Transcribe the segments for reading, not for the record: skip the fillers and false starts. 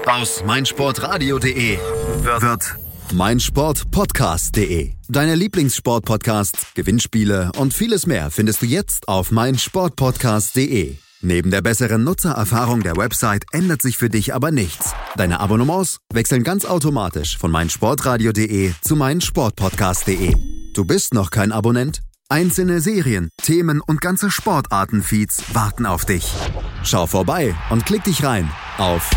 Aus meinsportradio.de wird meinsportpodcast.de. Deine Lieblingssportpodcasts, Gewinnspiele und vieles mehr findest du jetzt auf meinsportpodcast.de. Neben der besseren Nutzererfahrung der Website ändert sich für dich aber nichts. Deine Abonnements wechseln ganz automatisch von meinsportradio.de zu meinsportpodcast.de. Du bist noch kein Abonnent? Einzelne Serien, Themen und ganze Sportarten-Feeds warten auf dich. Schau vorbei und klick dich rein auf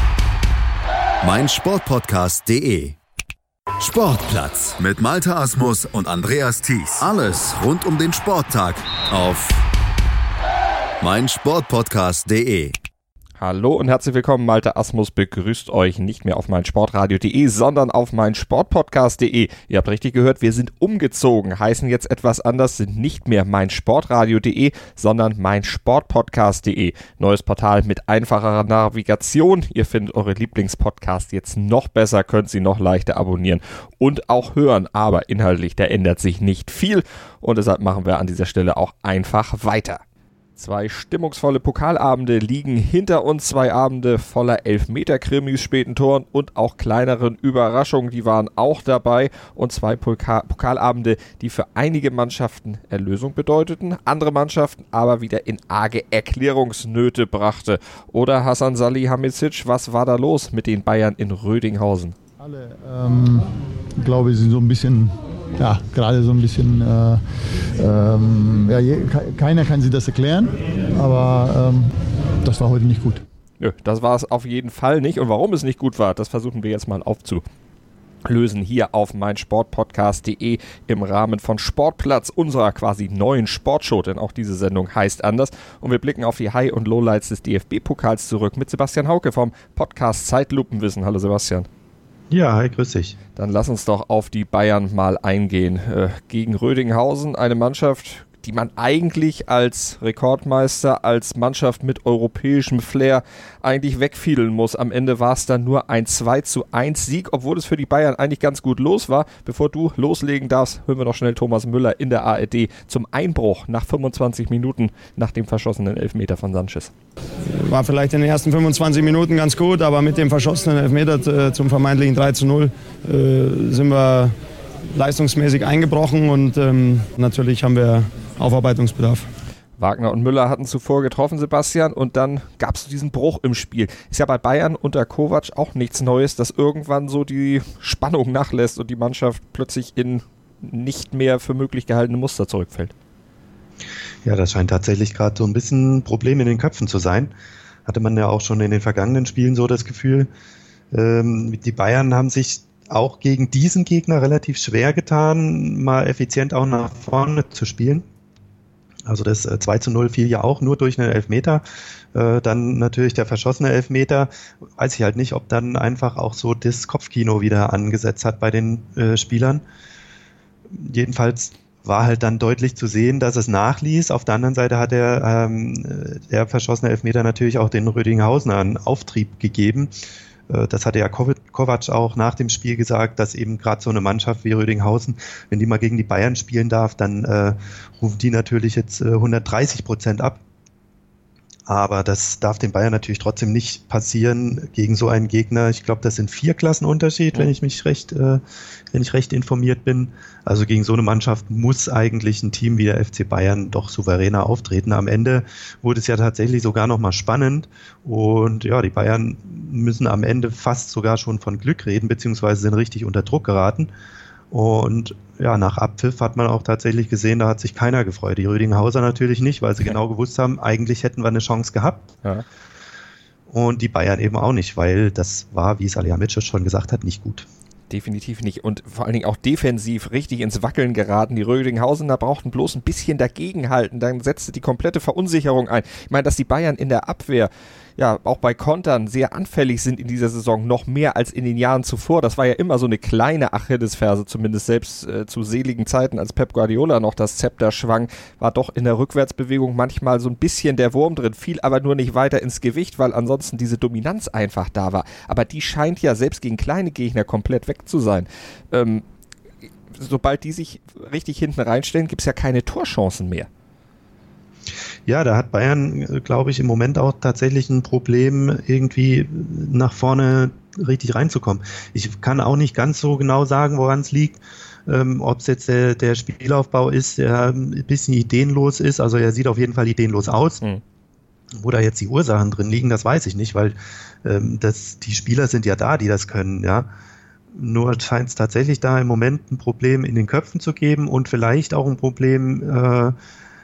meinsportpodcast.de. Sportplatz mit Malte Asmus und Andreas Thies. Alles rund um den Sporttag auf meinsportpodcast.de. Hallo und herzlich willkommen, Malte Asmus begrüßt euch nicht mehr auf meinsportradio.de, sondern auf meinsportpodcast.de. Ihr habt richtig gehört, wir sind umgezogen, heißen jetzt etwas anders, sind nicht mehr meinsportradio.de, sondern meinsportpodcast.de. Neues Portal mit einfacherer Navigation. Ihr findet eure Lieblingspodcasts jetzt noch besser, könnt sie noch leichter abonnieren und auch hören. Aber inhaltlich, da ändert sich nicht viel und deshalb machen wir an dieser Stelle auch einfach weiter. 2 stimmungsvolle Pokalabende liegen hinter uns, 2 Abende voller Elfmeter-Krimis, späten Toren und auch kleineren Überraschungen, die waren auch dabei und 2 Pokalabende, die für einige Mannschaften Erlösung bedeuteten, andere Mannschaften aber wieder in arge Erklärungsnöte brachte. Oder Hasan Salihamidzic, was war da los mit den Bayern in Rödinghausen? Alle, glaube ich, sind so ein bisschen... Ja, gerade so ein bisschen, keiner kann sich das erklären, aber das war heute nicht gut. Nö, das war es auf jeden Fall nicht. Und warum es nicht gut war, das versuchen wir jetzt mal aufzulösen hier auf meinsportpodcast.de im Rahmen von Sportplatz, unserer quasi neuen Sportshow, denn auch diese Sendung heißt anders. Und wir blicken auf die High- und Lowlights des DFB-Pokals zurück mit Sebastian Hauke vom Podcast Zeitlupenwissen. Hallo Sebastian. Ja, hi, grüß dich. Dann lass uns doch auf die Bayern mal eingehen. Gegen Rödinghausen, eine Mannschaft, die man eigentlich als Rekordmeister, als Mannschaft mit europäischem Flair eigentlich wegfiedeln muss. Am Ende war es dann nur ein 2:1 Sieg, obwohl es für die Bayern eigentlich ganz gut los war. Bevor du loslegen darfst, hören wir doch schnell Thomas Müller in der ARD zum Einbruch nach 25 Minuten nach dem verschossenen Elfmeter von Sanchez. War vielleicht in den ersten 25 Minuten ganz gut, aber mit dem verschossenen Elfmeter zum vermeintlichen 3:0 sind wir leistungsmäßig eingebrochen und natürlich haben wir Aufarbeitungsbedarf. Wagner und Müller hatten zuvor getroffen, Sebastian, und dann gab es diesen Bruch im Spiel. Ist ja bei Bayern unter Kovac auch nichts Neues, dass irgendwann so die Spannung nachlässt und die Mannschaft plötzlich in nicht mehr für möglich gehaltene Muster zurückfällt. Ja, das scheint tatsächlich gerade so ein bisschen ein Problem in den Köpfen zu sein. Hatte man ja auch schon in den vergangenen Spielen so das Gefühl. Die Bayern haben sich auch gegen diesen Gegner relativ schwer getan, mal effizient auch nach vorne zu spielen. Also das 2:0 fiel ja auch nur durch einen Elfmeter. Dann natürlich der verschossene Elfmeter. Weiß ich halt nicht, ob dann einfach auch so das Kopfkino wieder angesetzt hat bei den Spielern. Jedenfalls war halt dann deutlich zu sehen, dass es nachließ. Auf der anderen Seite hat der verschossene Elfmeter natürlich auch den Rödinghausen einen Auftrieb gegeben. Das hatte ja Kovac auch nach dem Spiel gesagt, dass eben gerade so eine Mannschaft wie Rödinghausen, wenn die mal gegen die Bayern spielen darf, dann rufen die natürlich jetzt 130% ab. Aber das darf den Bayern natürlich trotzdem nicht passieren gegen so einen Gegner. Ich glaube, das sind 4 Klassen Unterschied, wenn ich recht informiert bin. Also gegen so eine Mannschaft muss eigentlich ein Team wie der FC Bayern doch souveräner auftreten. Am Ende wurde es ja tatsächlich sogar noch mal spannend. Und ja, die Bayern müssen am Ende fast sogar schon von Glück reden, beziehungsweise sind richtig unter Druck geraten. Und ja, nach Abpfiff hat man auch tatsächlich gesehen, da hat sich keiner gefreut. Die Rödinghauser natürlich nicht, weil sie genau gewusst haben, eigentlich hätten wir eine Chance gehabt. Ja. Und die Bayern eben auch nicht, weil das war, wie Salihamidzic schon gesagt hat, nicht gut. Definitiv nicht. Und vor allen Dingen auch defensiv richtig ins Wackeln geraten. Die Rödinghausener brauchten bloß ein bisschen dagegenhalten. Dann setzte die komplette Verunsicherung ein. Ich meine, dass die Bayern in der Abwehr ja auch bei Kontern sehr anfällig sind in dieser Saison, noch mehr als in den Jahren zuvor. Das war ja immer so eine kleine Achillesferse, zumindest selbst zu seligen Zeiten, als Pep Guardiola noch das Zepter schwang, war doch in der Rückwärtsbewegung manchmal so ein bisschen der Wurm drin, fiel aber nur nicht weiter ins Gewicht, weil ansonsten diese Dominanz einfach da war. Aber die scheint ja selbst gegen kleine Gegner komplett weg zu sein. Sobald die sich richtig hinten reinstellen, gibt es ja keine Torchancen mehr. Ja, da hat Bayern, glaube ich, im Moment auch tatsächlich ein Problem, irgendwie nach vorne richtig reinzukommen. Ich kann auch nicht ganz so genau sagen, woran es liegt. Ob es jetzt der Spielaufbau ist, der ein bisschen ideenlos ist. Also er sieht auf jeden Fall ideenlos aus. Wo da jetzt die Ursachen drin liegen, das weiß ich nicht, weil die Spieler sind ja da, die das können, ja. Nur scheint es tatsächlich da im Moment ein Problem in den Köpfen zu geben und vielleicht auch ein Problem,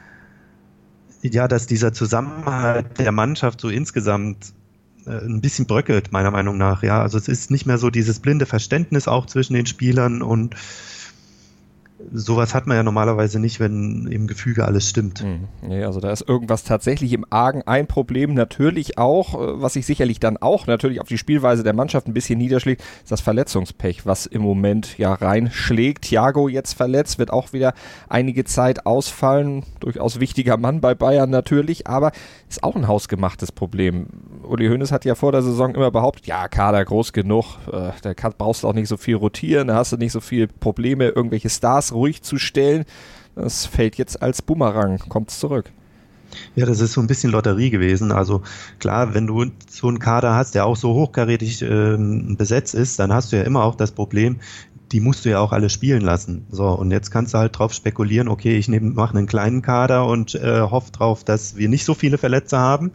dass dieser Zusammenhalt der Mannschaft so insgesamt ein bisschen bröckelt, meiner Meinung nach. Ja, also es ist nicht mehr so dieses blinde Verständnis auch zwischen den Spielern und sowas hat man ja normalerweise nicht, wenn im Gefüge alles stimmt. Nee, also da ist irgendwas tatsächlich im Argen. Ein Problem natürlich auch, was sich sicherlich dann auch natürlich auf die Spielweise der Mannschaft ein bisschen niederschlägt, ist das Verletzungspech, was im Moment ja reinschlägt. Thiago jetzt verletzt, wird auch wieder einige Zeit ausfallen. Durchaus wichtiger Mann bei Bayern natürlich, aber ist auch ein hausgemachtes Problem. Uli Hoeneß hat ja vor der Saison immer behauptet, ja, Kader groß genug, da brauchst du auch nicht so viel rotieren, da hast du nicht so viele Probleme, irgendwelche Stars ruhig zu stellen. Das fällt jetzt als Bumerang, kommt zurück. Ja, das ist so ein bisschen Lotterie gewesen. Also klar, wenn du so einen Kader hast, der auch so hochkarätig besetzt ist, dann hast du ja immer auch das Problem, die musst du ja auch alle spielen lassen. So, und jetzt kannst du halt drauf spekulieren, okay, ich mache einen kleinen Kader und hoffe drauf, dass wir nicht so viele Verletzte haben.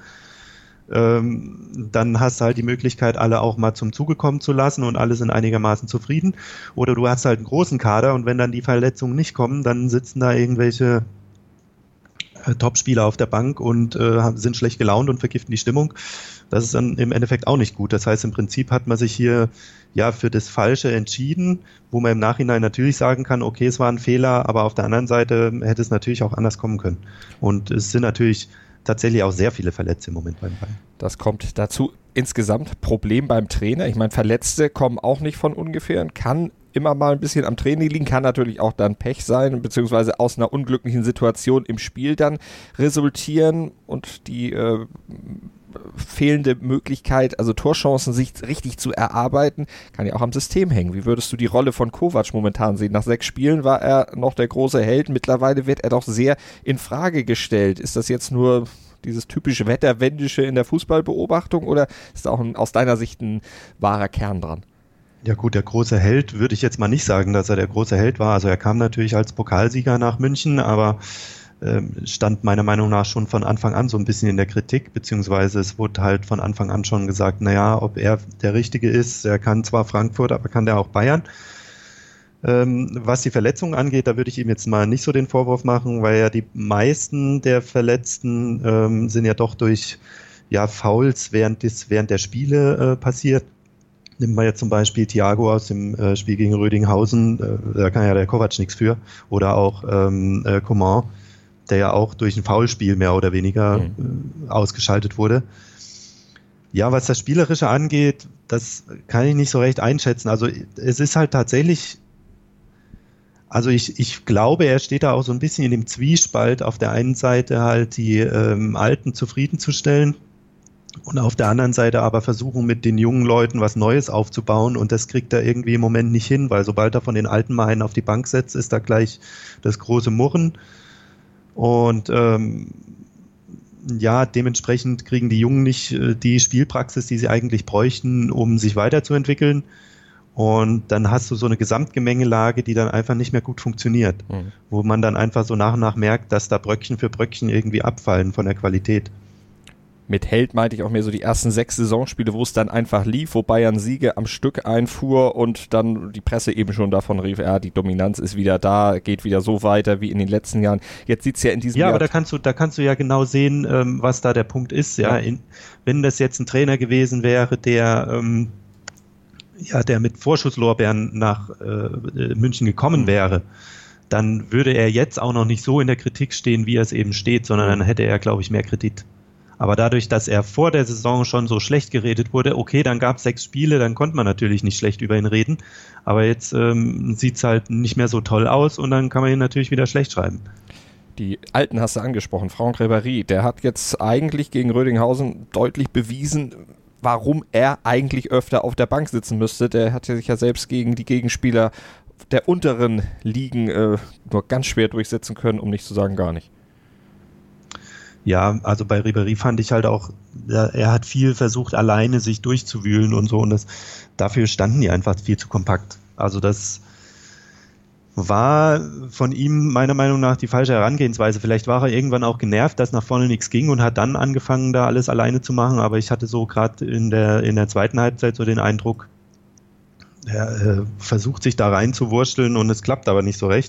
Dann hast du halt die Möglichkeit, alle auch mal zum Zuge kommen zu lassen und alle sind einigermaßen zufrieden. Oder du hast halt einen großen Kader und wenn dann die Verletzungen nicht kommen, dann sitzen da irgendwelche Top-Spieler auf der Bank und sind schlecht gelaunt und vergiften die Stimmung. Das ist dann im Endeffekt auch nicht gut. Das heißt, im Prinzip hat man sich hier ja für das Falsche entschieden, wo man im Nachhinein natürlich sagen kann, okay, es war ein Fehler, aber auf der anderen Seite hätte es natürlich auch anders kommen können. Und es sind natürlich tatsächlich auch sehr viele Verletzte im Moment beim Bayern. Das kommt dazu. Insgesamt Problem beim Trainer. Ich meine, Verletzte kommen auch nicht von ungefähr und kann immer mal ein bisschen am Training liegen, kann natürlich auch dann Pech sein, beziehungsweise aus einer unglücklichen Situation im Spiel dann resultieren und die fehlende Möglichkeit, also Torchancen sich richtig zu erarbeiten, kann ja auch am System hängen. Wie würdest du die Rolle von Kovac momentan sehen? Nach 6 Spielen war er noch der große Held, mittlerweile wird er doch sehr in Frage gestellt. Ist das jetzt nur dieses typische Wetterwendische in der Fußballbeobachtung oder ist da auch aus deiner Sicht ein wahrer Kern dran? Ja gut, der große Held würde ich jetzt mal nicht sagen, dass er der große Held war. Also er kam natürlich als Pokalsieger nach München, aber stand meiner Meinung nach schon von Anfang an so ein bisschen in der Kritik, beziehungsweise es wurde halt von Anfang an schon gesagt, naja, ob er der Richtige ist, er kann zwar Frankfurt, aber kann der auch Bayern. Was die Verletzungen angeht, da würde ich ihm jetzt mal nicht so den Vorwurf machen, weil ja die meisten der Verletzten sind ja doch durch Fouls während der Spiele passiert. Nimmt man jetzt zum Beispiel Thiago aus dem Spiel gegen Rödinghausen, da kann ja der Kovac nichts für, oder auch Coman, der ja auch durch ein Foulspiel mehr oder weniger ausgeschaltet wurde. Ja, was das Spielerische angeht, das kann ich nicht so recht einschätzen. Also es ist halt tatsächlich, also ich glaube, er steht da auch so ein bisschen in dem Zwiespalt, auf der einen Seite halt die Alten zufriedenzustellen und auf der anderen Seite aber versuchen, mit den jungen Leuten was Neues aufzubauen und das kriegt er irgendwie im Moment nicht hin, weil sobald er von den Alten mal einen auf die Bank setzt, ist da gleich das große Murren. Und dementsprechend kriegen die Jungen nicht die Spielpraxis, die sie eigentlich bräuchten, um sich weiterzuentwickeln. Und dann hast du so eine Gesamtgemengelage, die dann einfach nicht mehr gut funktioniert, wo man dann einfach so nach und nach merkt, dass da Bröckchen für Bröckchen irgendwie abfallen von der Qualität. Mit Held meinte ich auch mehr so die ersten 6 Saisonspiele, wo es dann einfach lief, wo Bayern Siege am Stück einfuhr und dann die Presse eben schon davon rief, ja, die Dominanz ist wieder da, geht wieder so weiter wie in den letzten Jahren. Jetzt sieht's ja in diesem Jahr... Ja, aber da kannst du ja genau sehen, was da der Punkt ist. Ja, wenn das jetzt ein Trainer gewesen wäre, der mit Vorschusslorbeeren nach München gekommen wäre, dann würde er jetzt auch noch nicht so in der Kritik stehen, wie er es eben steht, sondern dann hätte er, glaube ich, mehr Kredit. Aber dadurch, dass er vor der Saison schon so schlecht geredet wurde, okay, dann gab es 6 Spiele, dann konnte man natürlich nicht schlecht über ihn reden. Aber jetzt sieht es halt nicht mehr so toll aus und dann kann man ihn natürlich wieder schlecht schreiben. Die Alten hast du angesprochen, Franck Ribéry, der hat jetzt eigentlich gegen Rödinghausen deutlich bewiesen, warum er eigentlich öfter auf der Bank sitzen müsste. Der hat sich ja selbst gegen die Gegenspieler der unteren Ligen nur ganz schwer durchsetzen können, um nicht zu sagen gar nicht. Ja, also bei Ribéry fand ich halt auch, er hat viel versucht, alleine sich durchzuwühlen und so, und dafür standen die einfach viel zu kompakt. Also das war von ihm meiner Meinung nach die falsche Herangehensweise. Vielleicht war er irgendwann auch genervt, dass nach vorne nichts ging und hat dann angefangen, da alles alleine zu machen, aber ich hatte so gerade in der zweiten Halbzeit so den Eindruck, er versucht sich da rein zu wursteln und es klappt aber nicht so recht.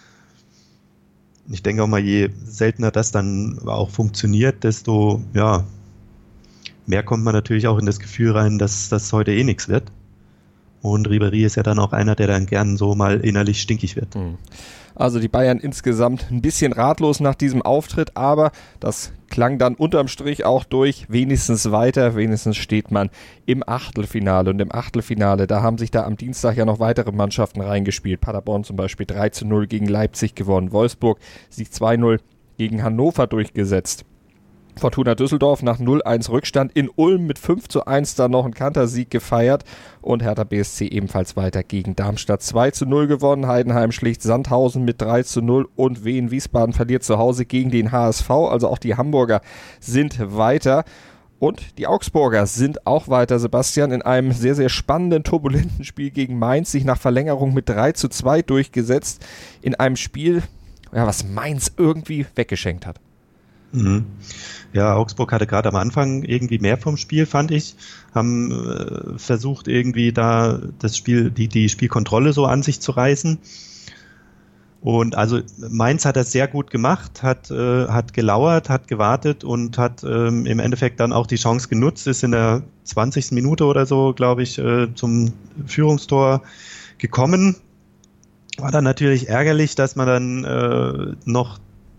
Ich denke auch mal, je seltener das dann auch funktioniert, desto mehr kommt man natürlich auch in das Gefühl rein, dass das heute eh nichts wird. Und Ribéry ist ja dann auch einer, der dann gern so mal innerlich stinkig wird. Also die Bayern insgesamt ein bisschen ratlos nach diesem Auftritt, aber das klang dann unterm Strich auch durch, wenigstens weiter, wenigstens steht man im Achtelfinale. Und im Achtelfinale, da haben sich da am Dienstag ja noch weitere Mannschaften reingespielt. Paderborn zum Beispiel 3-0 gegen Leipzig gewonnen, Wolfsburg sich 2-0 gegen Hannover durchgesetzt. Fortuna Düsseldorf nach 0-1 Rückstand in Ulm mit 5-1 dann noch einen Kantersieg gefeiert und Hertha BSC ebenfalls weiter gegen Darmstadt 2-0 gewonnen. Heidenheim schlägt Sandhausen mit 3-0 und Wien Wiesbaden verliert zu Hause gegen den HSV. Also auch die Hamburger sind weiter. Und die Augsburger sind auch weiter, Sebastian, in einem sehr, sehr spannenden, turbulenten Spiel gegen Mainz sich nach Verlängerung mit 3-2 durchgesetzt. In einem Spiel, was Mainz irgendwie weggeschenkt hat. Mhm. Ja, Augsburg hatte gerade am Anfang irgendwie mehr vom Spiel, fand ich. Haben versucht irgendwie da das Spiel, die Spielkontrolle so an sich zu reißen. Und also Mainz hat das sehr gut gemacht, hat gelauert, hat gewartet und hat im Endeffekt dann auch die Chance genutzt, ist in der 20. Minute oder so, glaube ich, zum Führungstor gekommen. War dann natürlich ärgerlich, dass man dann noch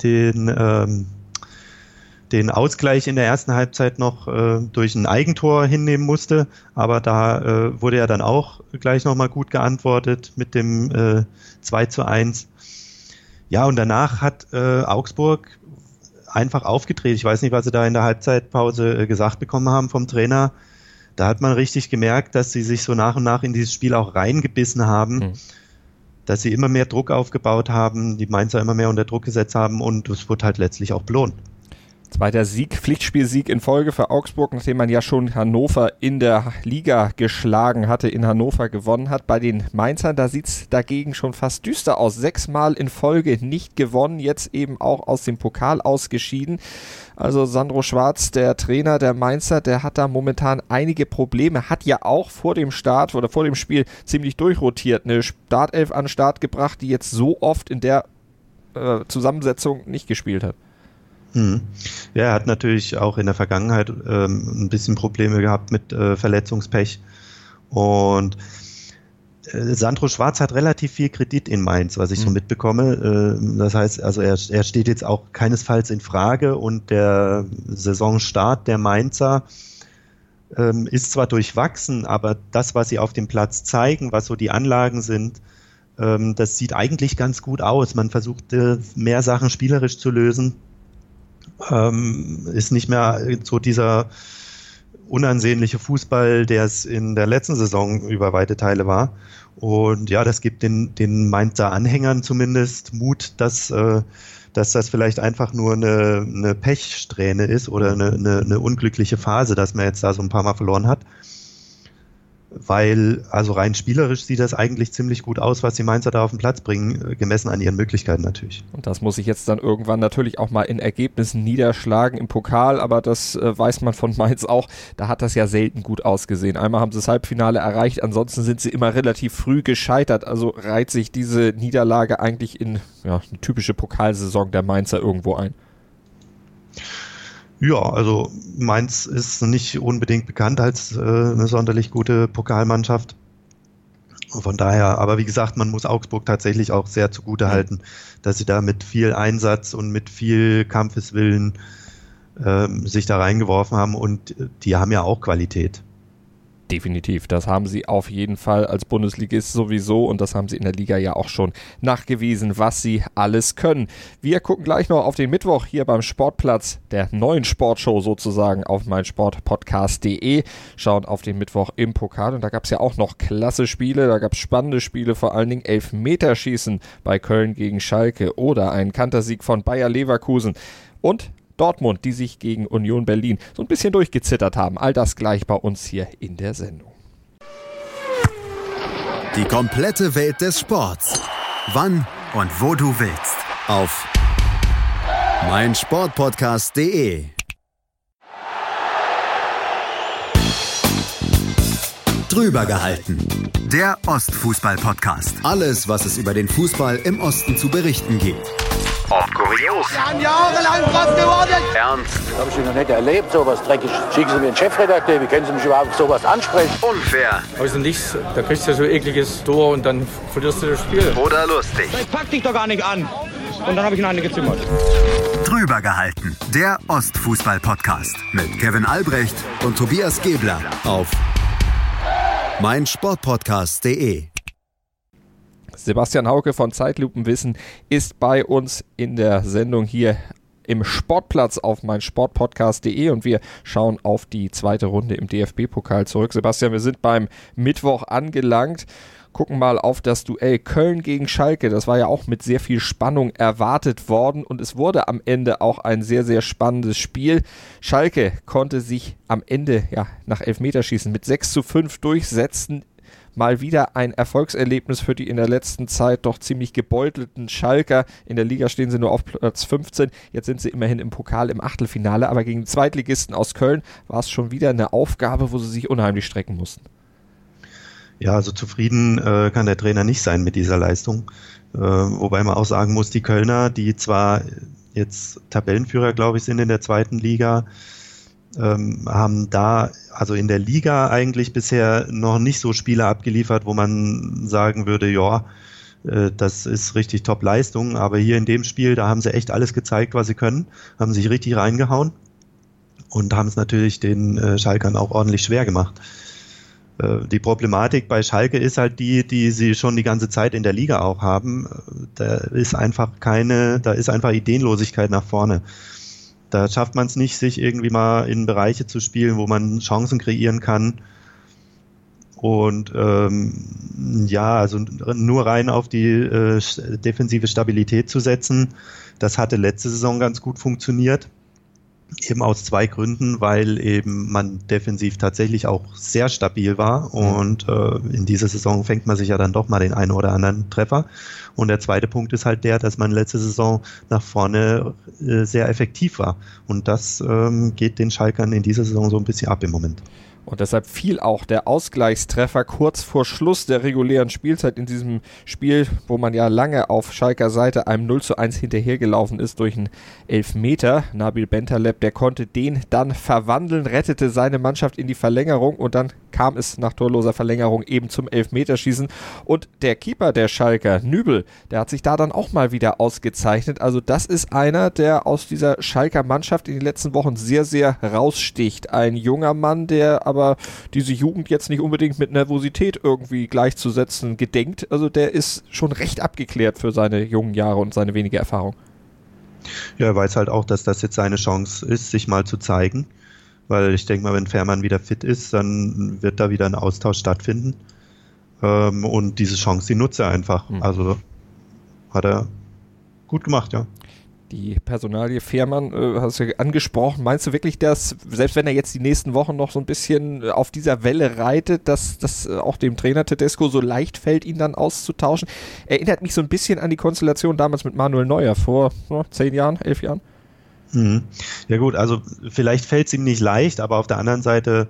den Ausgleich in der ersten Halbzeit noch durch ein Eigentor hinnehmen musste, aber da wurde ja dann auch gleich nochmal gut geantwortet mit dem 2-1. Ja, und danach hat Augsburg einfach aufgedreht. Ich weiß nicht, was sie da in der Halbzeitpause gesagt bekommen haben vom Trainer. Da hat man richtig gemerkt, dass sie sich so nach und nach in dieses Spiel auch reingebissen haben, dass sie immer mehr Druck aufgebaut haben, die Mainzer immer mehr unter Druck gesetzt haben und es wurde halt letztlich auch belohnt. Zweiter Sieg, Pflichtspielsieg in Folge für Augsburg, nachdem man ja schon Hannover in der Liga geschlagen hatte, in Hannover gewonnen hat. Bei den Mainzern, da sieht es dagegen schon fast düster aus. 6-mal in Folge nicht gewonnen, jetzt eben auch aus dem Pokal ausgeschieden. Also Sandro Schwarz, der Trainer der Mainzer, der hat da momentan einige Probleme, hat ja auch vor dem Start oder vor dem Spiel ziemlich durchrotiert, eine Startelf an den Start gebracht, die jetzt so oft in der Zusammensetzung nicht gespielt hat. Ja, er hat natürlich auch in der Vergangenheit ein bisschen Probleme gehabt mit Verletzungspech und Sandro Schwarz hat relativ viel Kredit in Mainz, was ich so mitbekomme. Das heißt, also er steht jetzt auch keinesfalls in Frage und der Saisonstart der Mainzer ist zwar durchwachsen, aber das, was sie auf dem Platz zeigen, was so die Anlagen sind, das sieht eigentlich ganz gut aus. Man versucht mehr Sachen spielerisch zu lösen. Ist nicht mehr so dieser unansehnliche Fußball, der es in der letzten Saison über weite Teile war. Und ja, das gibt den Mainzer Anhängern zumindest Mut, dass das vielleicht einfach nur eine Pechsträhne ist oder eine unglückliche Phase, dass man jetzt da so ein paar Mal verloren hat. Weil, also rein spielerisch sieht das eigentlich ziemlich gut aus, was die Mainzer da auf den Platz bringen, gemessen an ihren Möglichkeiten natürlich. Und das muss sich jetzt dann irgendwann natürlich auch mal in Ergebnissen niederschlagen im Pokal, aber das weiß man von Mainz auch, da hat das ja selten gut ausgesehen. Einmal haben sie das Halbfinale erreicht, ansonsten sind sie immer relativ früh gescheitert, also reiht sich diese Niederlage eigentlich in eine typische Pokalsaison der Mainzer irgendwo ein. Ja, also Mainz ist nicht unbedingt bekannt als eine sonderlich gute Pokalmannschaft. Von daher, aber wie gesagt, man muss Augsburg tatsächlich auch sehr zugute halten, dass sie da mit viel Einsatz und mit viel Kampfeswillen sich da reingeworfen haben und die haben ja auch Qualität. Definitiv, das haben sie auf jeden Fall als Bundesligist sowieso und das haben sie in der Liga ja auch schon nachgewiesen, was sie alles können. Wir gucken gleich noch auf den Mittwoch hier beim Sportplatz, der neuen Sportshow sozusagen auf meinsportpodcast.de, schauen auf den Mittwoch im Pokal und da gab es ja auch noch klasse Spiele, da gab es spannende Spiele, vor allen Dingen Elfmeterschießen bei Köln gegen Schalke oder einen Kantersieg von Bayer Leverkusen und Dortmund, die sich gegen Union Berlin so ein bisschen durchgezittert haben. All das gleich bei uns hier in der Sendung. Die komplette Welt des Sports. Wann und wo du willst. Auf meinsportpodcast.de. Drüber gehalten. Der Ostfußball-Podcast. Alles, was es über den Fußball im Osten zu berichten gibt. Ob kurios. Wir haben jahrelang drauf gewartet. Ernst. Habe ich noch nicht erlebt, sowas dreckig. Schicken Sie mir einen Chefredakteur, wie können Sie mich überhaupt sowas ansprechen? Unfair. Aus dem Nichts, da kriegst du ja so ein ekliges Tor und dann verlierst du das Spiel. Oder lustig. Ich pack dich doch gar nicht an. Und dann habe ich ihn eine gezimmert. Drüber gehalten. Der Ostfußball-Podcast. Mit Kevin Albrecht und Tobias Gebler. Auf meinsportpodcast.de. Sebastian Hauke von Zeitlupenwissen ist bei uns in der Sendung hier im Sportplatz auf meinsportpodcast.de und wir schauen auf die zweite Runde im DFB-Pokal zurück. Sebastian, wir sind beim Mittwoch angelangt. Gucken mal auf das Duell Köln gegen Schalke. Das war ja auch mit sehr viel Spannung erwartet worden und es wurde am Ende auch ein sehr, sehr spannendes Spiel. Schalke konnte sich am Ende nach Elfmeterschießen mit 6:5 durchsetzen. Mal wieder ein Erfolgserlebnis für die in der letzten Zeit doch ziemlich gebeutelten Schalker. In der Liga stehen sie nur auf Platz 15. Jetzt sind sie immerhin im Pokal im Achtelfinale. Aber gegen Zweitligisten aus Köln war es schon wieder eine Aufgabe, wo sie sich unheimlich strecken mussten. Ja, also zufrieden kann der Trainer nicht sein mit dieser Leistung. Wobei man auch sagen muss, die Kölner, die zwar jetzt Tabellenführer, glaube ich, sind in der zweiten Liga, haben da also in der Liga eigentlich bisher noch nicht so Spiele abgeliefert, wo man sagen würde, ja, das ist richtig Top-Leistung, aber hier in dem Spiel, da haben sie echt alles gezeigt, was sie können, haben sich richtig reingehauen und haben es natürlich den Schalkern auch ordentlich schwer gemacht. Die Problematik bei Schalke ist halt die sie schon die ganze Zeit in der Liga auch haben. Da ist einfach Ideenlosigkeit nach vorne. Da schafft man es nicht, sich irgendwie mal in Bereiche zu spielen, wo man Chancen kreieren kann. Und also nur rein auf die defensive Stabilität zu setzen, das hatte letzte Saison ganz gut funktioniert. Eben aus zwei Gründen, weil eben man defensiv tatsächlich auch sehr stabil war und in dieser Saison fängt man sich ja dann doch mal den einen oder anderen Treffer. Und der zweite Punkt ist halt der, dass man letzte Saison nach vorne sehr effektiv war. Und das geht den Schalkern in dieser Saison so ein bisschen ab im Moment. Und deshalb fiel auch der Ausgleichstreffer kurz vor Schluss der regulären Spielzeit in diesem Spiel, wo man ja lange auf Schalker Seite einem 0:1 hinterhergelaufen ist durch einen Elfmeter. Nabil Bentaleb, der konnte den dann verwandeln, rettete seine Mannschaft in die Verlängerung und dann kam es nach torloser Verlängerung eben zum Elfmeterschießen. Und der Keeper der Schalker, Nübel, der hat sich da dann auch mal wieder ausgezeichnet. Also das ist einer, der aus dieser Schalker Mannschaft in den letzten Wochen sehr, sehr raussticht. Ein junger Mann, der aber diese Jugend jetzt nicht unbedingt mit Nervosität irgendwie gleichzusetzen gedenkt. Also der ist schon recht abgeklärt für seine jungen Jahre und seine wenige Erfahrung. Ja, er weiß halt auch, dass das jetzt seine Chance ist, sich mal zu zeigen. Weil ich denke mal, wenn Fährmann wieder fit ist, dann wird da wieder ein Austausch stattfinden. Und diese Chance, die nutzt er einfach. Also hat er gut gemacht, ja. Die Personalie Fährmann hast du angesprochen. Meinst du wirklich, dass, selbst wenn er jetzt die nächsten Wochen noch so ein bisschen auf dieser Welle reitet, dass das auch dem Trainer Tedesco so leicht fällt, ihn dann auszutauschen? Erinnert mich so ein bisschen an die Konstellation damals mit Manuel Neuer vor 10 Jahren, 11 Jahren. Ja gut, also vielleicht fällt es ihm nicht leicht, aber auf der anderen Seite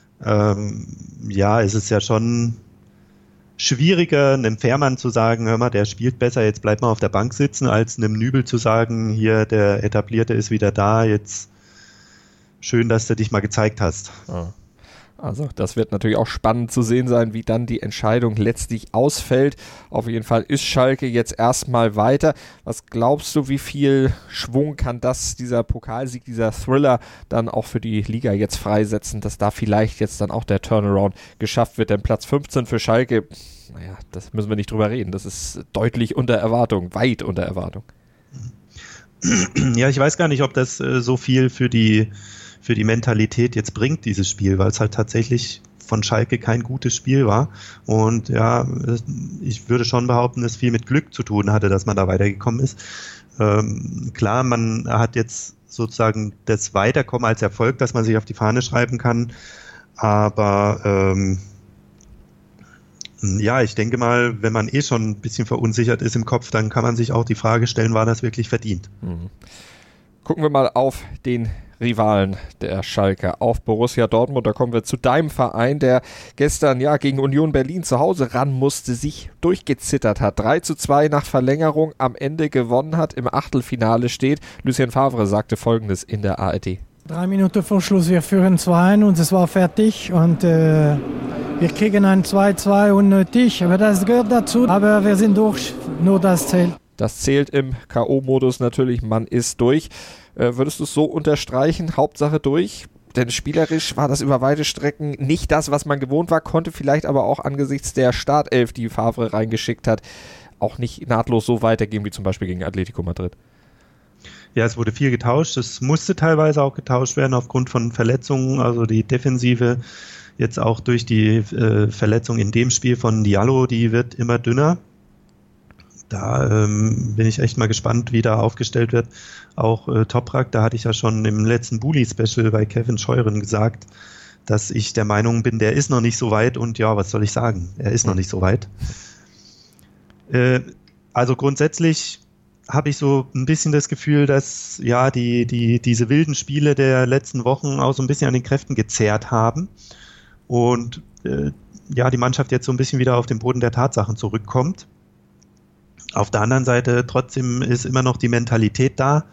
ist es ja schon schwieriger, einem Fährmann zu sagen, hör mal, der spielt besser, jetzt bleib mal auf der Bank sitzen, als einem Nübel zu sagen, hier, der Etablierte ist wieder da, jetzt schön, dass du dich mal gezeigt hast. Also das wird natürlich auch spannend zu sehen sein, wie dann die Entscheidung letztlich ausfällt. Auf jeden Fall ist Schalke jetzt erstmal weiter. Was glaubst du, wie viel Schwung kann dieser Pokalsieg, dieser Thriller dann auch für die Liga jetzt freisetzen, dass da vielleicht jetzt dann auch der Turnaround geschafft wird? Denn Platz 15 für Schalke, das müssen wir nicht drüber reden. Das ist deutlich unter Erwartung, weit unter Erwartung. Ja, ich weiß gar nicht, ob das so viel für die Mentalität jetzt bringt, dieses Spiel, weil es halt tatsächlich von Schalke kein gutes Spiel war. Und ja, ich würde schon behaupten, dass es viel mit Glück zu tun hatte, dass man da weitergekommen ist. Klar, man hat jetzt sozusagen das Weiterkommen als Erfolg, dass man sich auf die Fahne schreiben kann. Aber ja, ich denke mal, wenn man schon ein bisschen verunsichert ist im Kopf, dann kann man sich auch die Frage stellen, war das wirklich verdient? Gucken wir mal auf den Rivalen der Schalker, auf Borussia Dortmund. Da kommen wir zu deinem Verein, der gestern gegen Union Berlin zu Hause ran musste, sich durchgezittert hat. 3:2 nach Verlängerung am Ende gewonnen hat, im Achtelfinale steht. Lucien Favre sagte Folgendes in der ARD. 3 Minuten vor Schluss, wir führen 2-1 und es war fertig und wir kriegen ein 2-2 unnötig, aber das gehört dazu, aber wir sind durch, nur das zählt. Das zählt im K.O.-Modus natürlich, man ist durch. Würdest du es so unterstreichen, Hauptsache durch? Denn spielerisch war das über weite Strecken nicht das, was man gewohnt war, konnte vielleicht aber auch angesichts der Startelf, die Favre reingeschickt hat, auch nicht nahtlos so weitergehen wie zum Beispiel gegen Atletico Madrid. Ja, es wurde viel getauscht. Es musste teilweise auch getauscht werden aufgrund von Verletzungen. Also die Defensive jetzt auch durch die Verletzung in dem Spiel von Diallo, die wird immer dünner. Da bin ich echt mal gespannt, wie da aufgestellt wird. Auch Toprak, da hatte ich ja schon im letzten Bully-Special bei Kevin Scheuren gesagt, dass ich der Meinung bin, der ist noch nicht so weit und ja, was soll ich sagen? Er ist noch nicht so weit. Also grundsätzlich habe ich so ein bisschen das Gefühl, dass ja diese wilden Spiele der letzten Wochen auch so ein bisschen an den Kräften gezerrt haben und die Mannschaft jetzt so ein bisschen wieder auf den Boden der Tatsachen zurückkommt. Auf der anderen Seite trotzdem ist immer noch die Mentalität da.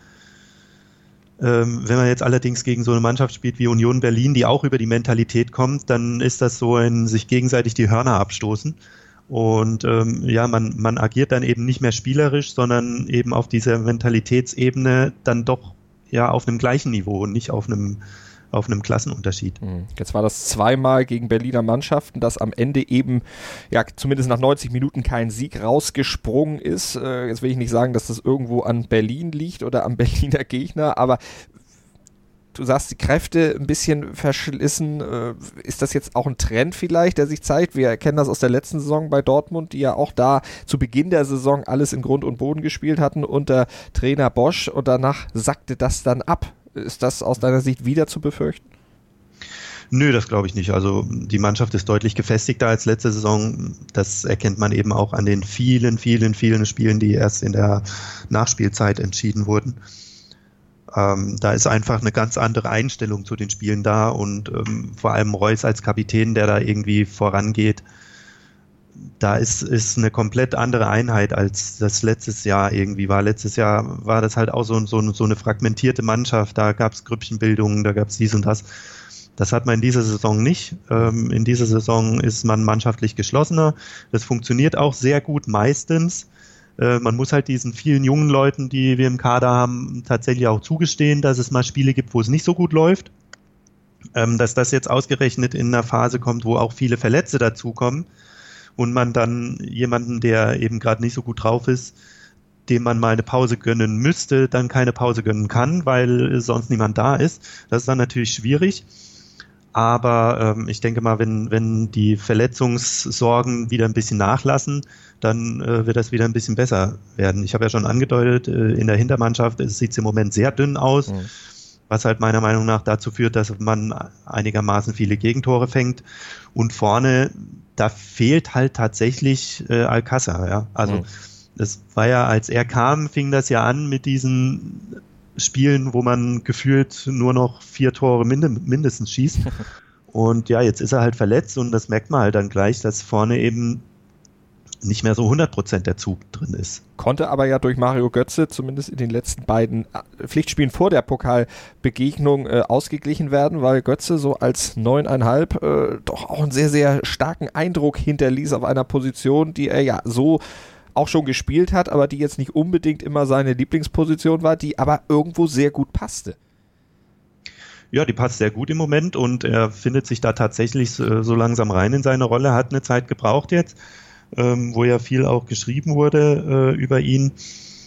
Wenn man jetzt allerdings gegen so eine Mannschaft spielt wie Union Berlin, die auch über die Mentalität kommt, dann ist das so ein sich gegenseitig die Hörner abstoßen. Und man agiert dann eben nicht mehr spielerisch, sondern eben auf dieser Mentalitätsebene dann doch auf einem gleichen Niveau und nicht auf einem Klassenunterschied. Jetzt war das zweimal gegen Berliner Mannschaften, dass am Ende eben, zumindest nach 90 Minuten kein Sieg rausgesprungen ist. Jetzt will ich nicht sagen, dass das irgendwo an Berlin liegt oder am Berliner Gegner, aber du sagst, die Kräfte ein bisschen verschlissen. Ist das jetzt auch ein Trend vielleicht, der sich zeigt? Wir kennen das aus der letzten Saison bei Dortmund, die ja auch da zu Beginn der Saison alles in Grund und Boden gespielt hatten unter Trainer Bosch und danach sackte das dann ab. Ist das aus deiner Sicht wieder zu befürchten? Nö, das glaube ich nicht. Also die Mannschaft ist deutlich gefestigter als letzte Saison. Das erkennt man eben auch an den vielen, vielen, vielen Spielen, die erst in der Nachspielzeit entschieden wurden. Da ist einfach eine ganz andere Einstellung zu den Spielen da und vor allem Reus als Kapitän, der da irgendwie vorangeht. Da ist eine komplett andere Einheit, als das letztes Jahr irgendwie war. Letztes Jahr war das halt auch so eine fragmentierte Mannschaft. Da gab es Grüppchenbildungen, da gab es dies und das. Das hat man in dieser Saison nicht. In dieser Saison ist man mannschaftlich geschlossener. Das funktioniert auch sehr gut meistens. Man muss halt diesen vielen jungen Leuten, die wir im Kader haben, tatsächlich auch zugestehen, dass es mal Spiele gibt, wo es nicht so gut läuft. Dass das jetzt ausgerechnet in einer Phase kommt, wo auch viele Verletzte dazukommen. Und man dann jemanden, der eben gerade nicht so gut drauf ist, dem man mal eine Pause gönnen müsste, dann keine Pause gönnen kann, weil sonst niemand da ist. Das ist dann natürlich schwierig. Aber ich denke mal, wenn die Verletzungssorgen wieder ein bisschen nachlassen, dann wird das wieder ein bisschen besser werden. Ich habe ja schon angedeutet, in der Hintermannschaft sieht es im Moment sehr dünn aus, was halt meiner Meinung nach dazu führt, dass man einigermaßen viele Gegentore fängt. Und vorne, da fehlt halt tatsächlich Alcázar. Ja? Also das war ja, als er kam, fing das ja an mit diesen Spielen, wo man gefühlt nur noch 4 Tore mindestens schießt. Und ja, jetzt ist er halt verletzt und das merkt man halt dann gleich, dass vorne eben nicht mehr so 100% der Zug drin ist. Konnte aber ja durch Mario Götze zumindest in den letzten beiden Pflichtspielen vor der Pokalbegegnung ausgeglichen werden, weil Götze so als 9,5 doch auch einen sehr, sehr starken Eindruck hinterließ auf einer Position, die er ja so auch schon gespielt hat, aber die jetzt nicht unbedingt immer seine Lieblingsposition war, die aber irgendwo sehr gut passte. Ja, die passt sehr gut im Moment und er findet sich da tatsächlich so langsam rein in seine Rolle, hat eine Zeit gebraucht jetzt, wo ja viel auch geschrieben wurde über ihn.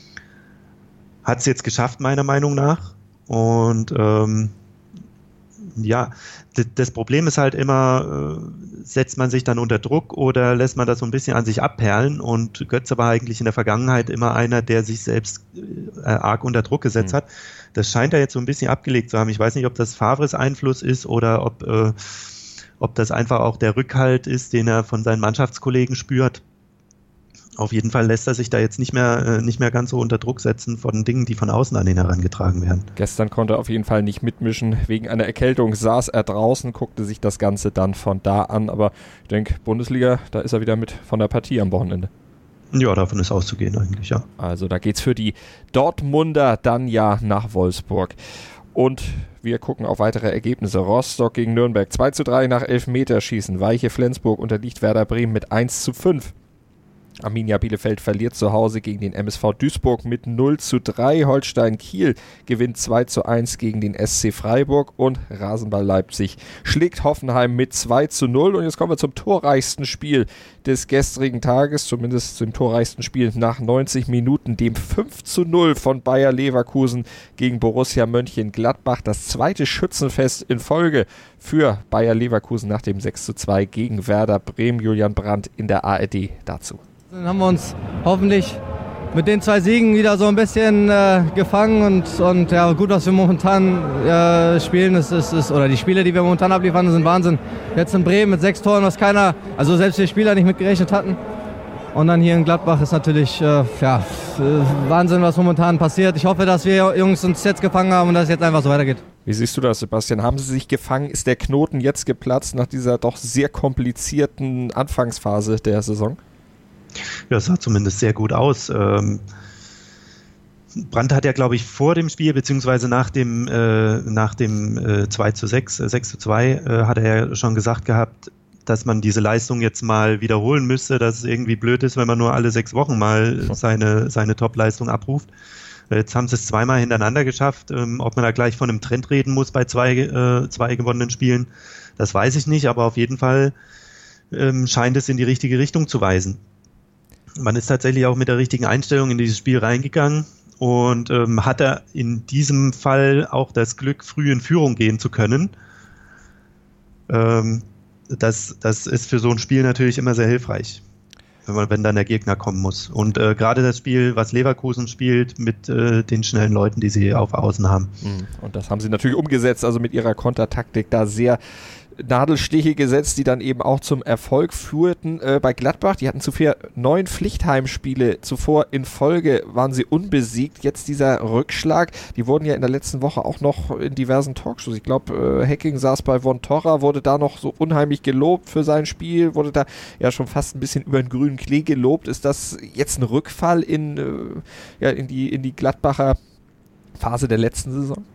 Hat es jetzt geschafft, meiner Meinung nach. Und Ja, das Problem ist halt immer, setzt man sich dann unter Druck oder lässt man das so ein bisschen an sich abperlen, und Götze war eigentlich in der Vergangenheit immer einer, der sich selbst arg unter Druck gesetzt hat. Das scheint er jetzt so ein bisschen abgelegt zu haben. Ich weiß nicht, ob das Favres Einfluss ist oder ob das einfach auch der Rückhalt ist, den er von seinen Mannschaftskollegen spürt. Auf jeden Fall lässt er sich da jetzt nicht mehr ganz so unter Druck setzen von Dingen, die von außen an ihn herangetragen werden. Gestern konnte er auf jeden Fall nicht mitmischen. Wegen einer Erkältung saß er draußen, guckte sich das Ganze dann von da an. Aber ich denke, Bundesliga, da ist er wieder mit von der Partie am Wochenende. Ja, davon ist auszugehen eigentlich, ja. Also da geht's für die Dortmunder dann ja nach Wolfsburg. Und wir gucken auf weitere Ergebnisse. Rostock gegen Nürnberg 2:3 nach Elfmeterschießen. Weiche Flensburg unterliegt Werder Bremen mit 1:5. Arminia Bielefeld verliert zu Hause gegen den MSV Duisburg mit 0:3. Holstein Kiel gewinnt 2:1 gegen den SC Freiburg und Rasenball Leipzig schlägt Hoffenheim mit 2:0. Und jetzt kommen wir zum torreichsten Spiel des gestrigen Tages, zumindest zum torreichsten Spiel nach 90 Minuten, dem 5:0 von Bayer Leverkusen gegen Borussia Mönchengladbach. Das zweite Schützenfest in Folge für Bayer Leverkusen nach dem 6:2 gegen Werder Bremen. Julian Brandt in der ARD dazu. Dann haben wir uns hoffentlich mit den 2 Siegen wieder so ein bisschen gefangen und ja, gut, was wir momentan spielen, oder die Spiele, die wir momentan abliefern, sind Wahnsinn. Jetzt in Bremen mit 6 Toren, was keiner, also selbst die Spieler nicht mit gerechnet hatten. Und dann hier in Gladbach ist natürlich Wahnsinn, was momentan passiert. Ich hoffe, dass wir Jungs uns jetzt gefangen haben und dass es jetzt einfach so weitergeht. Wie siehst du das, Sebastian? Haben sie sich gefangen? Ist der Knoten jetzt geplatzt nach dieser doch sehr komplizierten Anfangsphase der Saison? Ja, es sah zumindest sehr gut aus. Brandt hat ja, glaube ich, vor dem Spiel, beziehungsweise nach dem 6:2, hat er ja schon gesagt gehabt, dass man diese Leistung jetzt mal wiederholen müsste, dass es irgendwie blöd ist, wenn man nur alle 6 Wochen mal seine Top-Leistung abruft. Jetzt haben sie es 2-mal hintereinander geschafft. Ob man da gleich von einem Trend reden muss bei 2 gewonnenen Spielen, das weiß ich nicht, aber auf jeden Fall scheint es in die richtige Richtung zu weisen. Man ist tatsächlich auch mit der richtigen Einstellung in dieses Spiel reingegangen und hat er in diesem Fall auch das Glück, früh in Führung gehen zu können. Das ist für so ein Spiel natürlich immer sehr hilfreich, wenn dann der Gegner kommen muss. Und gerade das Spiel, was Leverkusen spielt, mit den schnellen Leuten, die sie auf Außen haben. Und das haben sie natürlich umgesetzt, also mit ihrer Kontertaktik da sehr Nadelstiche gesetzt, die dann eben auch zum Erfolg führten. Bei Gladbach, die hatten zuvor 9 Pflichtheimspiele zuvor in Folge, waren sie unbesiegt. Jetzt dieser Rückschlag, die wurden ja in der letzten Woche auch noch in diversen Talkshows, ich glaube Hecking saß bei Von Torra, wurde da noch so unheimlich gelobt für sein Spiel, wurde da ja schon fast ein bisschen über den grünen Klee gelobt. Ist das jetzt ein Rückfall in die Gladbacher Phase der letzten Saison?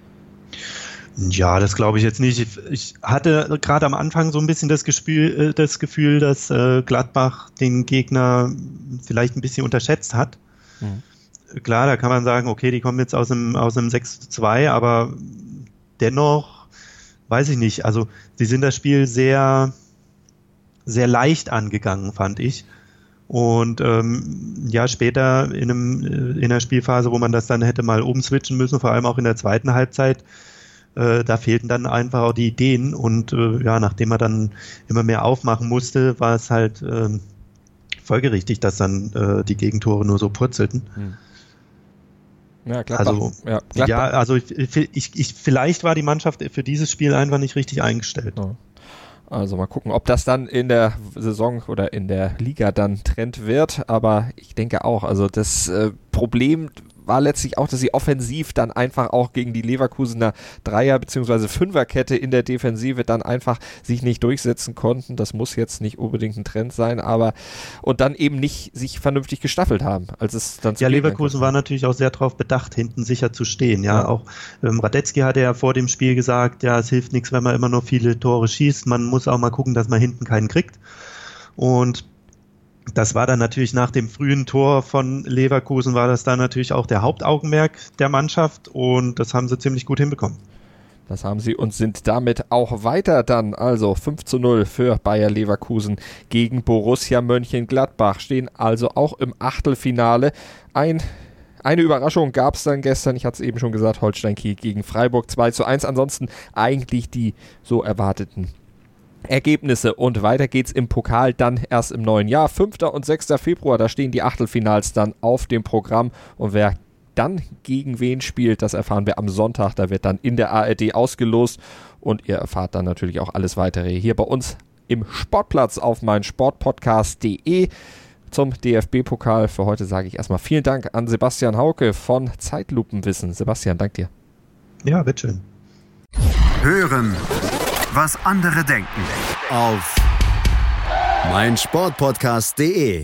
Ja, das glaube ich jetzt nicht. Ich hatte gerade am Anfang so ein bisschen das Gefühl, dass Gladbach den Gegner vielleicht ein bisschen unterschätzt hat. Klar, da kann man sagen, okay, die kommen jetzt aus einem 6:2, aber dennoch, weiß ich nicht, also sie sind das Spiel sehr, sehr leicht angegangen, fand ich. Und später in der Spielphase, wo man das dann hätte mal umswitchen müssen, vor allem auch in der zweiten Halbzeit, da fehlten dann einfach auch die Ideen und nachdem er dann immer mehr aufmachen musste, war es halt folgerichtig, dass dann die Gegentore nur so purzelten. Ja, Gladbach. Also vielleicht war die Mannschaft für dieses Spiel einfach nicht richtig eingestellt. Ja. Also mal gucken, ob das dann in der Saison oder in der Liga dann Trend wird, aber ich denke auch, also das Problem war letztlich auch, dass sie offensiv dann einfach auch gegen die Leverkusener Dreier- bzw. Fünferkette in der Defensive dann einfach sich nicht durchsetzen konnten. Das muss jetzt nicht unbedingt ein Trend sein, aber und dann eben nicht sich vernünftig gestaffelt haben. Als es dann Leverkusen war natürlich auch sehr darauf bedacht, hinten sicher zu stehen. Ja, auch Radetzky hatte ja vor dem Spiel gesagt, ja, es hilft nichts, wenn man immer nur viele Tore schießt. Man muss auch mal gucken, dass man hinten keinen kriegt. Und das war dann natürlich nach dem frühen Tor von Leverkusen, war das dann natürlich auch der Hauptaugenmerk der Mannschaft und das haben sie ziemlich gut hinbekommen. Das haben sie und sind damit auch weiter dann, also 5:0 für Bayer Leverkusen gegen Borussia Mönchengladbach, stehen also auch im Achtelfinale. Ein Eine Überraschung gab es dann gestern, ich hatte es eben schon gesagt, Holstein Kiel gegen Freiburg 2:1. Ansonsten eigentlich die so erwarteten Ergebnisse. Und weiter geht's im Pokal dann erst im neuen Jahr. 5. und 6. Februar, da stehen die Achtelfinals dann auf dem Programm. Und wer dann gegen wen spielt, das erfahren wir am Sonntag. Da wird dann in der ARD ausgelost. Und ihr erfahrt dann natürlich auch alles Weitere hier bei uns im Sportplatz auf meinsportpodcast.de. Zum DFB-Pokal. Für heute sage ich erstmal vielen Dank an Sebastian Hauke von Zeitlupenwissen. Sebastian, danke dir. Ja, bitteschön. Hören, was andere denken. Auf meinsportpodcast.de.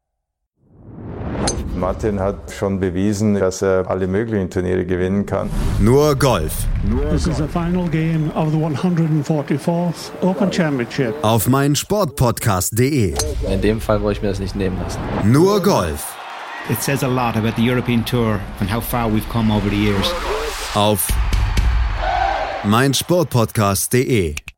Martin hat schon bewiesen, dass er alle möglichen Turniere gewinnen kann. Nur Golf. This is the final game of the 144th Open Championship. Auf meinsportpodcast.de. In dem Fall wollte ich mir das nicht nehmen lassen. Nur Golf. It says a lot about the European Tour and how far we've come over the years. Auf meinsportpodcast.de.